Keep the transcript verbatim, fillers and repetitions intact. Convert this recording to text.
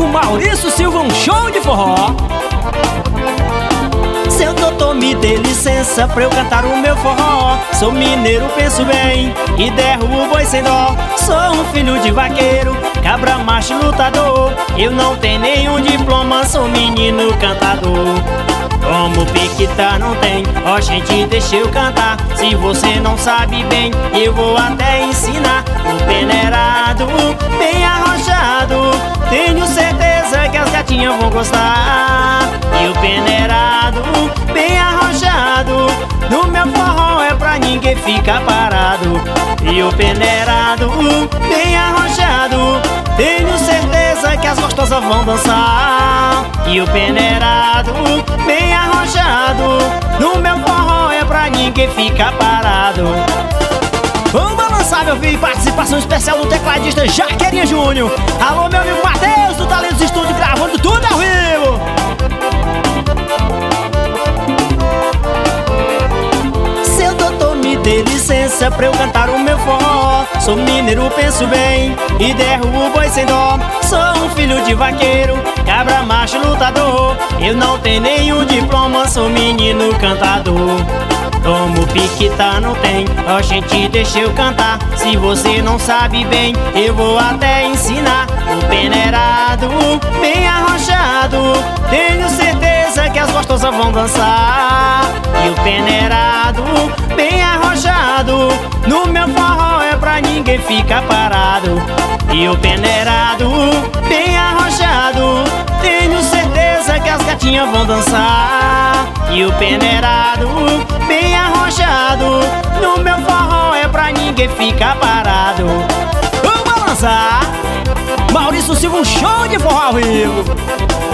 vivo, Maurício Silva, um show de forró. Seu doutor, me dê licença pra eu cantar o meu forró. Sou mineiro, penso bem e derrubo o boi sem dó. Sou um filho de vaqueiro, cabra macho lutador. Eu não tenho nenhum diploma, sou menino cantador. Como piquita não tem, ó gente, deixa eu cantar. Se você não sabe bem, eu vou até ensinar. O peneirado, bem arrojado, tenho certeza que as gatinhas vão gostar. E o peneirado, bem arrojado, no meu forró é pra ninguém ficar parado. E o peneirado, bem arrojado, tenho certeza que as gostosas vão dançar. E o peneirado, bem arrojado, no meu forró é pra ninguém ficar parado. Vamos balançar, meu filho, participação especial do tecladista Jaquerinha Júnior. Alô, meu amigo Matheus, do Talentos Estúdio, gravando tudo ao vivo. Seu doutor, me dê licença pra eu cantar o meu forró. Sou mineiro, penso bem e derrubo o boi sem dó. Sou um filho de vaqueiro, cabra macho lutador. Eu não tenho nenhum diploma, sou menino cantador. Como piquita não tem, ó gente, deixa eu cantar. Se você não sabe bem, eu vou até ensinar. O peneirado, bem arrojado, tenho certeza que as gostosas vão dançar. E o peneirado, bem arrojado, no meu forró é pra ninguém ficar parado. E o peneirado, bem arrojado, tenho certeza que as gatinhas vão dançar. E o peneirado, bem arrojado, no meu forró é pra ninguém ficar parado. Vamos balançar, Maurício Silva, um show de forró ao vivo.